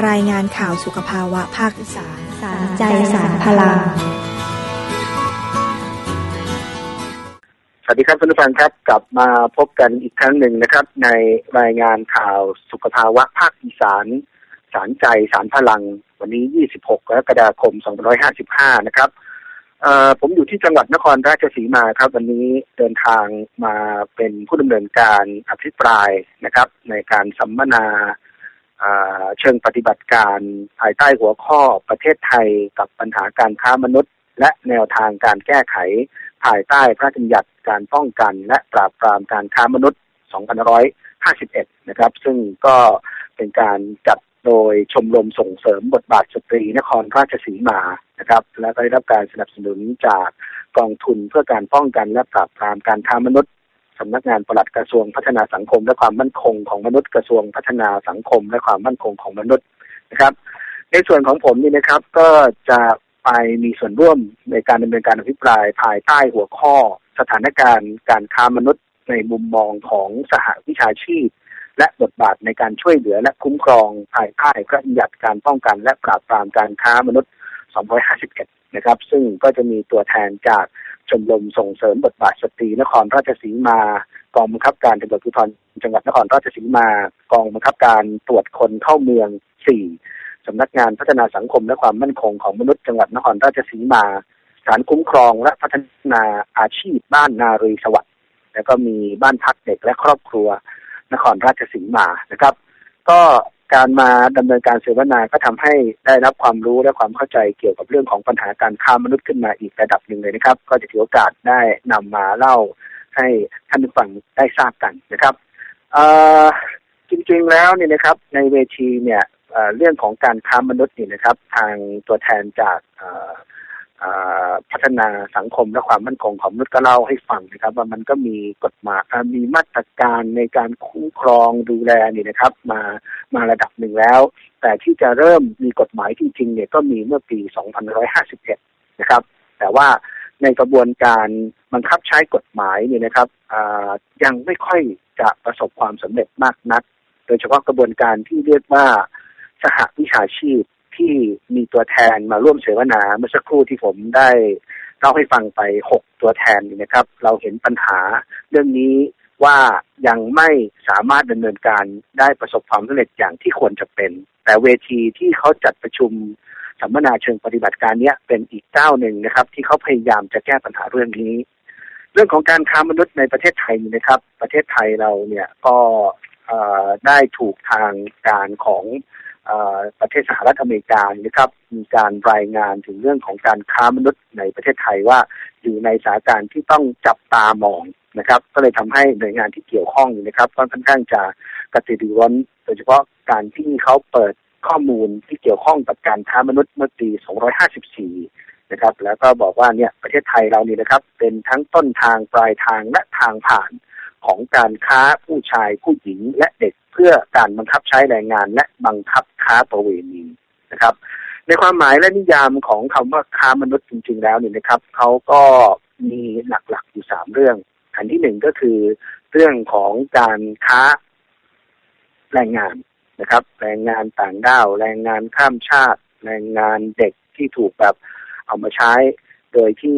รายงานข่าวสุขภาวะภาคอีสานสารใจสารพลังสวัสดีครับท่านผู้ฟังครับกลับมาพบกันอีกครั้งหนึ่งนะครับในรายงานข่าวสุขภาวะภาคอีสานสารใจสารพลังวันนี้26กรกฎาคม2555นะครับผมอยู่ที่จังหวัดนครราชสีมาครับวันนี้เดินทางมาเป็นผู้ดำเนินการอภิปรายนะครับในการสัมมนาเชิงปฏิบัติการภายใต้หัวข้อประเทศไทยกับปัญหาการค้ามนุษย์และแนวทางการแก้ไขภายใต้พระราชบัญญัติการป้องกันและปราบปรามการค้ามนุษย์2551นะครับซึ่งก็เป็นการจัดโดยชมรมส่งเสริมบทบาทสตรีนครราชสีมานะครับและได้รับการสนับสนุนจากกองทุนเพื่อการป้องกันและปราบปรามการค้ามนุษย์สำนักงานปลัดกระทรวงพัฒนาสังคมและความมั่นคงของมนุษย์กระทรวงพัฒนาสังคมและความมั่นคงของมนุษย์นะครับในส่วนของผมนี่นะครับก็จะไปมีส่วนร่วมในการดำเนินการอภิปรายภายใต้หัวข้อสถานการณ์การค้ามนุษย์ในมุมมองของสหวิชาชีพและบทบาทในการช่วยเหลือและคุ้มครองภายใต้พระราชบัญญัติการป้องกันและปราบปรามการค้ามนุษย์2551นะครับซึ่งก็จะมีตัวแทนจากชมรมส่งเสริมบทบาทสตรีนครราชสีมากองบังคับการตำรวจภูธรจังหวัดนครราชสีมากองบังคับการตรวจคนเข้าเมือง4สำนักงานพัฒนาสังคมและความมั่นคงของมนุษย์จังหวัดนครราชสีมาสถานคุ้มครองและพัฒนาอาชีพบ้านนารีสวัสดิ์แล้วก็มีบ้านพักเด็กและครอบครัวนครราชสีมานะครับก็การมาดำเนินการเสวนาก็ทำให้ได้รับความรู้และความเข้าใจเกี่ยวกับเรื่องของปัญหาการค้ามนุษย์ขึ้นมาอีกระดับหนึ่งเลยนะครับก็จะถือโอกาสได้นำมาเล่าให้ท่านผู้ฟังได้ทราบกันนะครับจริงๆแล้วเนี่ยนะครับในเวทีเนี่ยเรื่องของการค้ามนุษย์นี่นะครับทางตัวแทนจากพัฒนาสังคมและความมั่นคงของมนุษย์ก็เล่าให้ฟังนะครับว่ามันก็มีกฎหมายมีมาตรการในการคุ้มครองดูแลนี่นะครับมาระดับหนึ่งแล้วแต่ที่จะเริ่มมีกฎหมายจริงๆเนี่ยก็มีเมื่อปี2551นะครับแต่ว่าในกระบวนการบังคับใช้กฎหมายเนี่ยนะครับยังไม่ค่อยจะประสบความสำเร็จมากนักโดยเฉพาะกระบวนการที่เรียกว่าสหวิชาชีพที่มีตัวแทนมาร่วมเสวนาเมื่อสักครู่ที่ผมได้เล่าให้ฟังไป6ตัวแทนนี่นะครับเราเห็นปัญหาเรื่องนี้ว่ายังไม่สามารถดำเนินการได้ประสบความสำเร็จอย่างที่ควรจะเป็นแต่เวทีที่เขาจัดประชุมสัมมนาเชิงปฏิบัติการนี้เป็นอีกเจ้าหนึ่งนะครับที่เขาพยายามจะแก้ปัญหาเรื่องนี้เรื่องของการค้ามนุษย์ในประเทศไทยนะครับประเทศไทยเราเนี่ยก็ได้ถูกทางการของประเทศสหรัฐอเมริกานะครับมีการรายงานถึงเรื่องของการค้ามนุษย์ในประเทศไทยว่าอยู่ในสถานการณ์ที่ต้องจับตามองนะครับก็เลยทำให้หน่วยงานที่เกี่ยวข้องนะครับค่อนข้างจะกระตือรือร้นโดยเฉพาะการที่เขาเปิดข้อมูลที่เกี่ยวข้องกับการค้ามนุษย์เมื่อปี2554นะครับแล้วก็บอกว่าเนี่ยประเทศไทยเรานี่นะครับเป็นทั้งต้นทางปลายทางและทางผ่านของการค้าผู้ชายผู้หญิงและเด็กเพื่อการบังคับใช้แรงงานและบังคับค้าประเวณีนะครับในความหมายและนิยามของคำว่าค้ามนุษย์จริงๆแล้วเนี่ยนะครับเขาก็มีหลักๆอยู่3เรื่องอันที่1ก็คือเรื่องของการค้าแรงงานนะครับแรงงานต่างด้าวแรงงานข้ามชาติแรงงานเด็กที่ถูกแบบเอามาใช้โดยที่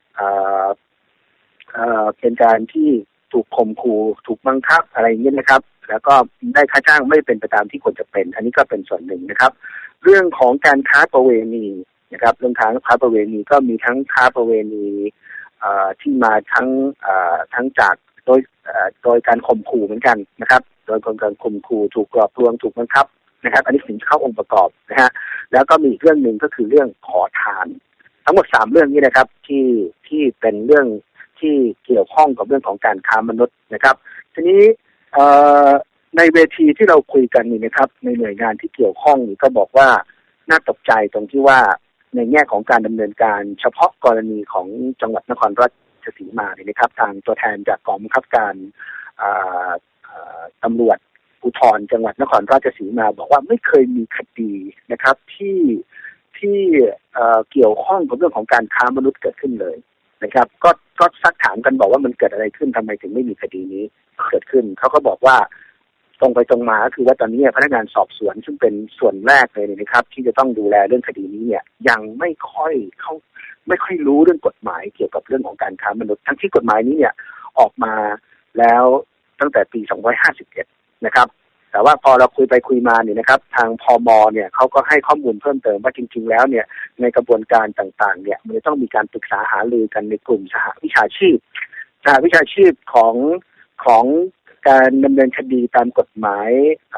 เป็นการที่ถูกข่มขู่ถูกบังคับอะไรอย่างนี้นะครับแล้วก็ได้ค่าจ้างไม่เป็นไปตามที่ควรจะเป็นอันนี้ก็เป็นส่วนหนึ่งนะครับเรื่องของการค้าประเวณีนะครับเรื่องค้าประเวณีก็มีทั้งค้าประเวณีที่มาทั้งจากโดยการข่มขู่เหมือนกันนะครับโดยการข่มขู่ถูกหลอกลวงถูกบังคับนะครับอันนี้ถึงเข้าองค์ประกอบนะฮะแล้วก็มีอีกเรื่องหนึ่งก็คือเรื่องขอทานทั้งหมด3เรื่องนี้นะครับที่เป็นเรื่องที่เกี่ยวข้องกับเรื่องของการค้ามนุษย์นะครับทีนี้ในเวทีที่เราคุยกันนี่นะครับในหน่วยงานที่เกี่ยวข้องนี่ก็บอกว่าน่าตกใจตรงที่ว่าในแง่ของการดำเนินการเฉพาะกรณีของจังหวัดนครราชสีมาเนี่ยนะครับทางตัวแทนจากกองบังคับการตำรวจภูธรจังหวัดนครราชสีมาบอกว่าไม่เคยมีคดีนะครับที่เกี่ยวข้องกับเรื่องของการค้ามนุษย์เกิดขึ้นเลยนะครับก็ซักถามกันบอกว่ามันเกิดอะไรขึ้นทำไมถึงไม่มีคดีนี้เกิดขึ้นเขาก็บอกว่าตรงไปตรงมาคือว่าตอนนี้พนักงานสอบสวนซึ่งเป็นส่วนแรกเลยนะครับที่จะต้องดูแลเรื่องคดีนี้เนี่ยยังไม่ค่อยรู้เรื่องกฎหมายเกี่ยวกับเรื่องของการค้ามนุษย์ทั้งที่กฎหมายนี้เนี่ยออกมาแล้วตั้งแต่ปี2551นะครับแต่ว่าพอเราคุยไปคุยมาเนี่ยนะครับทางพม.เนี่ยเขาก็ให้ข้อมูลเพิ่มเติมว่าจริงๆแล้วเนี่ยในกระบวนการต่างๆเนี่ยมันจะต้องมีการปรึกษาหารือกันในกลุ่มสหวิชาชีพของการดำเนินคดีตามกฎหมาย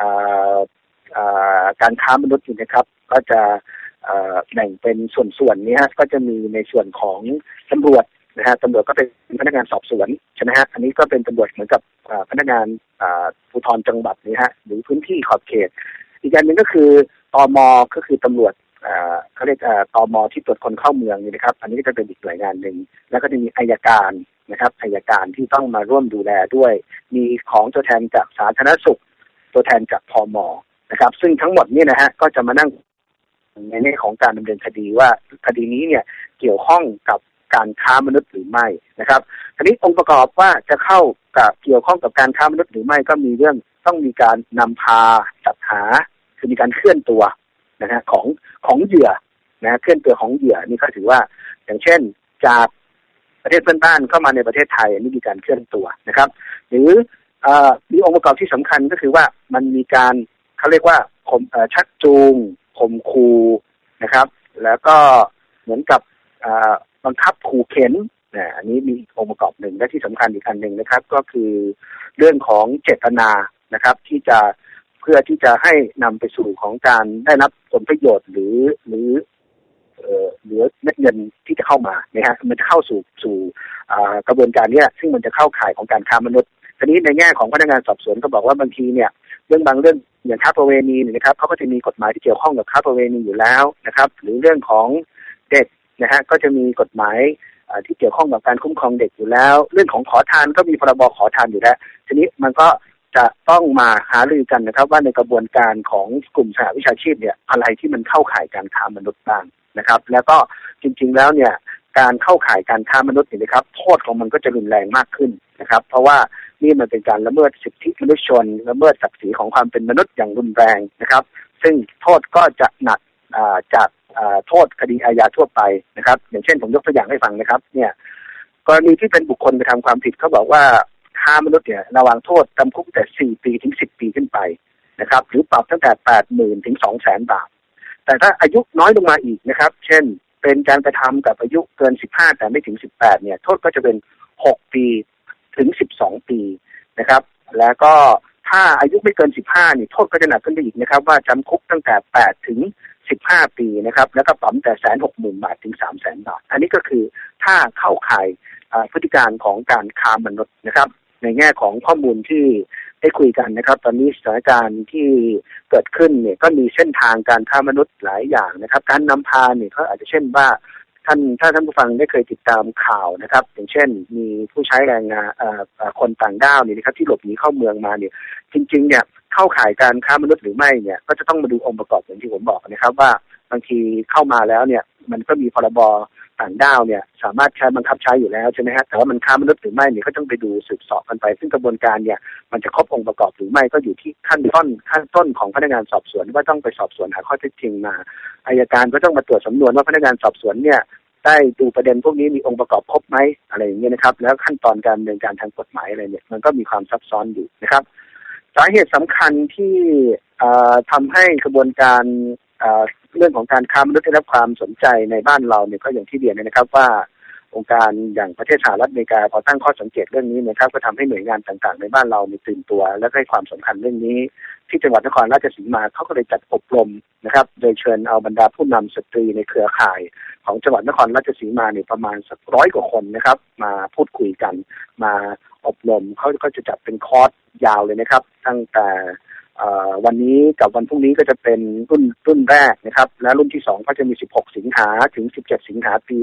การค้ามนุษย์นะครับก็จะแบ่งเป็นส่วนๆนี้ก็จะมีในส่วนของตำรวจนะฮะตำรวจก็เป็นพนักงานสอบสวนใช่ไหมฮะอันนี้ก็เป็นตำรวจเหมือนกับพนักงานภูธรจังหวัดนี่ฮะหรือพื้นที่ขอบเขตอีกอย่างหนึ่งก็คือตม.ก็คือตำรวจเขาเรียกตม.ที่ตรวจคนเข้าเมืองนี่นะครับอันนี้ก็จะเป็นอีกหน่วยงานหนึ่งแล้วก็จะมีอัยการนะครับอัยการที่ต้องมาร่วมดูแลด้วยมีของตัวแทนจากสาธารณสุขตัวแทนจากพม.นะครับซึ่งทั้งหมดนี่นะฮะก็จะมานั่งในแง่ของการดำเนินคดีว่าคดีนี้เนี่ยเกี่ยวข้องกับการค้ามนุษย์หรือไม่นะครับทีนี้องค์ประกอบว่าจะเข้ากับเกี่ยวข้องกับการค้ามนุษย์หรือไม่ก็มีเรื่องต้องมีการนำพาจัดหาคือมีการเคลื่อนตัวนะฮะของเหยื่อนะเคลื่อนตัวของเหยื่อนี่ก็ถือว่าอย่างเช่นจากประเทศเพื่อนบ้านเข้ามาในประเทศไทยนี่มีการเคลื่อนตัวนะครับหรือมีองค์ประกอบที่สำคัญก็คือว่ามันมีการเขาเรียกว่าชักจูงข่มขู่นะครับแล้วก็เหมือนกับบังคับขู่เข็นอันนี้มีองค์ประกอบหนึ่งและที่สำคัญอีกอันหนึ่งนะครับก็คือเรื่องของเจตนานะครับที่จะเพื่อที่จะให้นำไปสู่ของการได้รับผลประโยชน์หรือเม็ดเงินที่จะเข้ามานะฮะมันจะเข้าสู่กระบวนการนี้ซึ่งมันจะเข้าข่ายของการค้ามนุษย์ทีนี้ในแง่ของพนักงานสอบสวนก็บอกว่าบางทีเนี่ยเรื่องบางเรื่องอย่างค้าประเวณีนะครับเขาก็จะมีกฎหมายที่เกี่ยวข้องกับค้าประเวณีอยู่แล้วนะครับหรือเรื่องของเด็กนะฮะก็จะมีกฎหมายที่เกี่ยวข้องกับการคุ้มครองเด็กอยู่แล้วเรื่องของขอทานก็มีพรบขอทานอยู่แล้วทีนี้มันก็จะต้องมาหารือกันนะครับว่าในกระบวนการของกลุ่มสหวิชาชีพเนี่ยอะไรที่มันเข้าข่ายการค้ามนุษย์บ้างนะครับแล้วก็จริงๆแล้วเนี่ยการเข้าข่ายการค้ามนุษย์นี่นะครับโทษของมันก็จะรุนแรงมากขึ้นนะครับเพราะว่านี่มันเป็นการละเมิดสิทธิมนุษยชนละเมิดศักดิ์ศรีของความเป็นมนุษย์อย่างรุนแรงนะครับซึ่งโทษก็จะหนักจากโทษคดีอาญาทั่วไปนะครับอย่างเช่นผมยกตัวอย่างให้ฟังนะครับเนี่ยกรณีที่เป็นบุคคลกระทำความผิดเขาบอกว่าค้ามนุษย์เนี่ยระวางโทษจำคุกแต่4 ปีถึง10 ปีขึ้นไปนะครับหรือปรับตั้งแต่ 80,000 ถึง 200,000 บาทแต่ถ้าอายุน้อยลงมาอีกนะครับเช่นเป็นการกระทำกับอายุเกิน15แต่ไม่ถึง18เนี่ยโทษก็จะเป็น6 ปีถึง12 ปีนะครับแล้วก็ถ้าอายุไม่เกิน15นี่โทษก็จะหนักขึ้นไปอีกนะครับว่าจำคุกตั้งแต่8 ถึง 15 ปีนะครับแล้วก็ปรับแต่160,000 บาทถึง 300,000 บาทอันนี้ก็คือถ้าเข้าข่ายพฤติการของการค้ามนุษย์นะครับในแง่ของข้อมูลที่ได้คุยกันนะครับตอนนี้สถานการณ์ที่เกิดขึ้นเนี่ยก็มีเส้นทางการค้ามนุษย์หลายอย่างนะครับการนำพาเนี่ยเขาอาจจะเช่นว่าถ้าท่านผู้ฟังได้เคยติดตามข่าวนะครับอย่างเช่นมีผู้ใช้แรงงานคนต่างด้าวเนี่ยนะครับที่หลบหนีเข้าเมืองมาเนี่ยจริงๆเนี่ยเข้าข่ายการค้ามนุษย์หรือไม่เนี่ยก็จะต้องมาดูองค์ประกอบอย่างที่ผมบอกนะครับว่าบางทีเข้ามาแล้วเนี่ยมันก็มีพรบต่างด้าวเนี่ยสามารถใช้บังคับใช้อยู่แล้วใช่ไหมฮะแต่ว่ามันค้ามนุษย์หรือไม่เนี่ยก็ต้องไปดูสืบสอบกันไปซึ่งกระบวนการเนี่ยมันจะครบองค์ประกอบหรือไม่ก็อยู่ที่ขั้นต้นของพนักงานสอบสวนว่าต้องไปสอบสวนหาข้อเท็จจริงมาอัยการก็ต้องมาตรวจสำนวนว่าพนักงานสอบสวนเนี่ยได้ดูประเด็นพวกนี้มีองค์ประกอบครบไหมอะไรอย่างเงี้ยนะครับแล้วขั้นตอนการดำเนินการทางกฎหมายอะไรเนี่ยมันก็มีความซับซ้อนอยู่นะครับสาเหตุสำคัญที่ทำให้กระบวนการเรื่องของการค้ามนุษย์ได้รับความสนใจในบ้านเราเนี่ยก็อย่างที่เรียนนะครับว่าองค์การอย่างประเทศสหรัฐอเมริกาพอตั้งข้อสังเกตเรื่องนี้นะครับก็ทำให้หน่วยงานต่างๆในบ้านเราตื่นตัวและให้ความสำคัญเรื่องนี้ที่จังหวัดนครราชสีมาเขาก็เลยจัดอบรมนะครับโดยเชิญเอาบรรดาผู้นำสตรีในเครือข่ายของจังหวัดนครราชสีมาเนี่ยประมาณสัก100 กว่าคนนะครับมาพูดคุยกันมาอบรมเขาก็จะจัดเป็นคอร์สยาวเลยนะครับตั้งแต่วันนี้กับวันพรุ่งนี้ก็จะเป็นรุ่นแรกนะครับและรุ่นที่2ก็จะมี16 สิงหาถึง17 สิงหาปี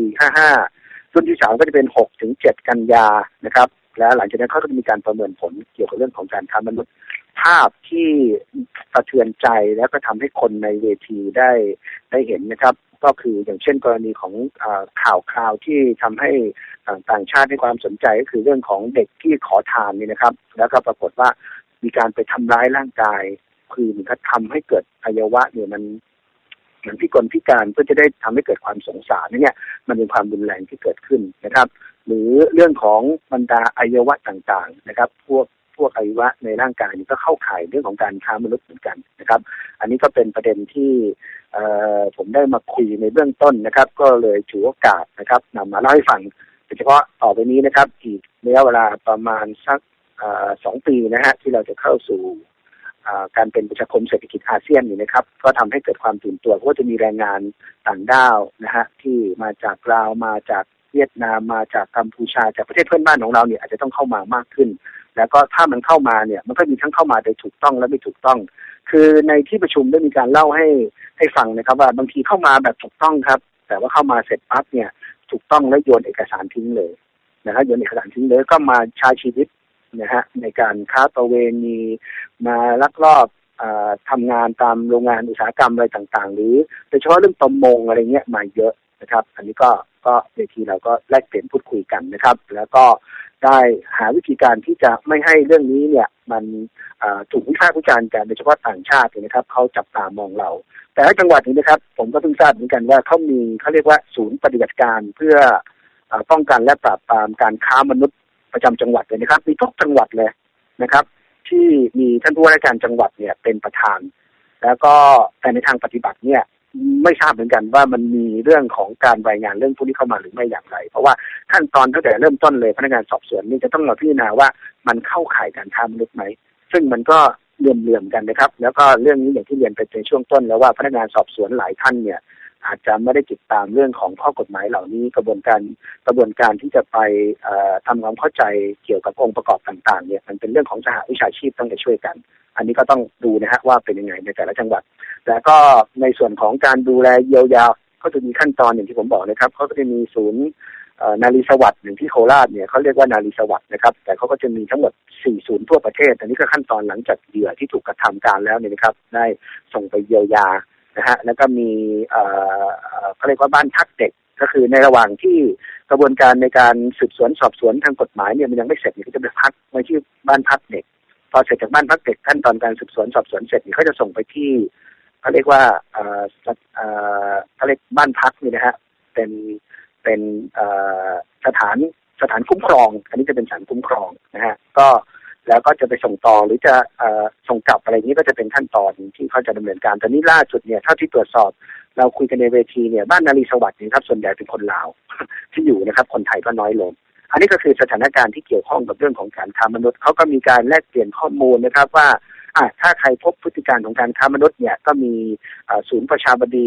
55รุ่นที่3ก็จะเป็น6 ถึง 7 กันยานะครับและหลังจากนั้นเขาก็จะมีการประเมินผลเกี่ยวกับเรื่องของการค้ามนุษย์ภาพที่สะเทือนใจแล้วก็ทำให้คนในเวทีได้เห็นนะครับก็คืออย่างเช่นกรณีของข่าวที่ทำให้ต่างชาติให้ความสนใจก็คือเรื่องของเด็กที่ขอทานนี่นะครับแล้วก็ปรากฏว่ามีการไปทำร้ายร่างกายคือมันก็ทำให้เกิดอวัยวะเนี่ยมันเหมือนพิกลพิการเพื่อจะได้ทำให้เกิดความสงสารเนี่ยมันเป็นความรุนแรงที่เกิดขึ้นนะครับหรือเรื่องของบรรดาอวัยวะต่างๆนะครับพวกอวัยวะในร่างกายนี่ก็เข้าข่ายเรื่องของการค้ามนุษย์เหมือนกันนะครับอันนี้ก็เป็นประเด็นที่ผมได้มาคุยในเบื้องต้นนะครับก็เลยถือโอกาสนะครับนำมาเล่าให้ฟังโดยเฉพาะต่อไปนี้นะครับอีกระยะเวลาประมาณสัก2 ปีนะฮะที่เราจะเข้าสู่การเป็นประชาคมเศรษฐกิจอาเซียนนี่นะครับก็ทำให้เกิดความตื่นตัวเพราะว่าจะมีแรงงานต่างด้าวนะฮะที่มาจากลาวมาจากเวียดนามมาจากกัมพูชาจากประเทศเพื่อนบ้านของเราเนี่ยอาจจะต้องเข้ามามากขึ้นแล้วก็ถ้ามันเข้ามาเนี่ยมันก็มีทั้งเข้ามาโดยถูกต้องและไม่ถูกต้องคือในที่ประชุมได้มีการเล่าให้ฟังนะครับว่าบางทีเข้ามาแบบถูกต้องครับแต่ว่าเข้ามาเสร็จปั๊บเนี่ยถูกต้องแล้วโยนเอกสารทิ้งเลยนะครับโยนเอกสารทิ้งเลยก็มาใช้ชีวิตนะฮะในการค้าประเวณีมาลักลอบทำงานตามโรงงานอุตสาหกรรมอะไรต่างๆหรือโดยเฉพาะเรื่องประมงอะไรเงี้ยมาเยอะนะครับอันนี้ก็เวทีเราก็แลกเปลี่ยนพูดคุยกันนะครับแล้วก็ได้หาวิธีการที่จะไม่ให้เรื่องนี้เนี่ยมันถูกวิพากษ์วิจารณ์กันโดยเฉพาะต่างชาตินะครับเขาจับตามองเราแต่ละจังหวัดนี้นะครับผมก็เพิ่งทราบเหมือนกันว่าเขาเรียกว่าศูนย์ปฏิบัติการเพื่อป้องกันและปราบปรามการค้ามนุษย์ประจำจังหวัดเลยนะครับมีทุกจังหวัดเลยนะครับที่มีท่านผู้ว่าราชการจังหวัดเนี่ยเป็นประธานแล้วก็แต่ในทางปฏิบัติเนี่ยไม่ทราบเหมือนกันว่ามันมีเรื่องของการรายงานเรื่องพวกนี้เข้ามาหรือไม่อย่างไรเพราะว่าขั้นตอนตั้งแต่เริ่มต้นเลยพนักงานสอบสวนนี่จะต้องมาพิจารณาว่ามันเข้าข่ายการค้ามนุษย์ไหมซึ่งมันก็เหลื่อมกันนะครับแล้วก็เรื่องนี้อย่างที่เรียนไปในช่วงต้นแล้วว่าพนักงานสอบสวนหลายท่านเนี่ยอาจจะไม่ได้ติดตามเรื่องของข้อกฎหมายเหล่านี้กระบวนการที่จะไปทำความเข้าใจเกี่ยวกับองค์ประกอบต่างๆเนี่ยมันเป็นเรื่องของสหวิชาชีพต้องไปช่วยกันอันนี้ก็ต้องดูนะฮะว่าเป็นยังไงในแต่ละจังหวัดแล้วก็ในส่วนของการดูแลเยียวยาก็จะมีขั้นตอนอย่างที่ผมบอกนะครับเขาก็จะมีศูนย์นารีสวัสดิ์อย่างที่โคราชเนี่ยเขาเรียกว่านารีสวัสดิ์นะครับแต่เขาก็จะมีทั้งหมด4 ศูนย์ทั่วประเทศอันนี้ก็ขั้นตอนหลังจากเหยื่อที่ถูกกระทำการแล้วเนี่ยนะครับได้ส่งไปเยียวยานะฮะแล้วก็มีเขาเรียกว่าบ้านพักเด็กก็คือในระหว่างที่กระบวนการในการสืบสวนสอบสวนทางกฎหมายเนี่ยมันยังไม่เสร็จเนี่ยก็จะไปพักไว้ที่บ้านพักเด็กพอเสร็จจากบ้านพักเด็กขั้นตอนการสืบสวนสอบสวนเสร็จเนี่ยเขาจะส่งไปที่เขาเรียกว่าเขาเรียกบ้านพักนี่นะฮะเป็นสถานคุ้มครองอันนี้จะเป็นสถานคุ้มครองนะฮะก็แล้วก็จะไปส่งต่อหรือจะส่งกลับอะไรนี้ก็จะเป็นขั้นตอนที่เขาจะดำเนินการแต่นี้ล่าสุดเนี่ยเท่าที่ตรวจสอบเราคุยกันในเวทีเนี่ยบ้านนารีสวัสดิ์นี่ครับส่วนใหญ่เป็นคนลาว ที่อยู่นะครับคนไทยก็น้อยลงอันนี้ก็คือสถานการณ์ที่เกี่ยวข้องกับเรื่องของการค้ามนุษย์เขาก็มีการแลกเปลี่ยนข้อมูลนะครับว่าถ้าใครพบพฤติการของการค้ามนุษย์เนี่ยก็มีศูนย์ประชาบดี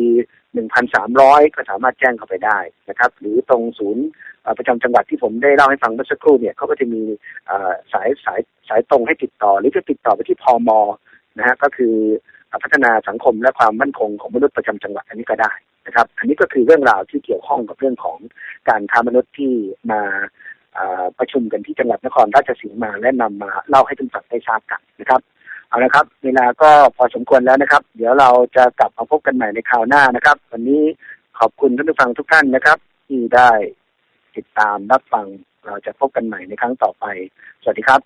1,300 ก็สามารถแจ้งเข้าไปได้นะครับหรือตรงศูนย์ประจำจังหวัดที่ผมได้เล่าให้ฟังเมื่อสักครู่เนี่ยเขาก็จะมีสายตรงให้ติดต่อหรือจะติดต่อไปที่พม.นะฮะก็คือพัฒนาสังคมและความมั่นคงของมนุษย์ประจำจังหวัดอันนี้ก็ได้นะครับอันนี้ก็คือเรื่องราวที่เกี่ยวข้องกับเรื่องของการค้ามนุษย์ที่มาประชุมกันที่จังหวัดนครราชสีมาและนำมาเล่าให้ทุกท่านได้ทราบกันนะครับเอาละครับเวลาก็พอสมควรแล้วนะครับเดี๋ยวเราจะกลับมาพบกันใหม่ในคราวหน้านะครับวันนี้ขอบคุณท่านผู้ฟังทุกท่านนะครับที่ได้ติดตามรับฟังเราจะพบกันใหม่ในครั้งต่อไปสวัสดีครับ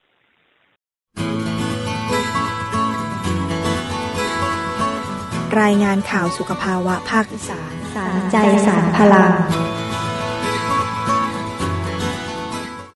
รายงานข่าวสุขภาวะภาคอีสานสารใจสารพลัง